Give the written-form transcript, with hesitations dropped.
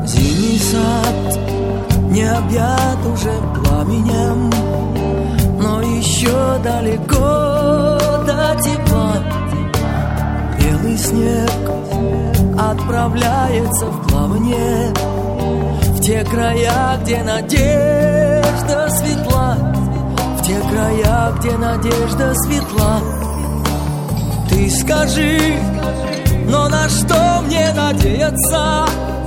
Зимний сад не объят уже пламенем, но еще далеко до тепла. Белый снег отправляется в плавание в те края, где надежда светла, в те края, где надежда светла. Ты скажи, но на что мне надеяться?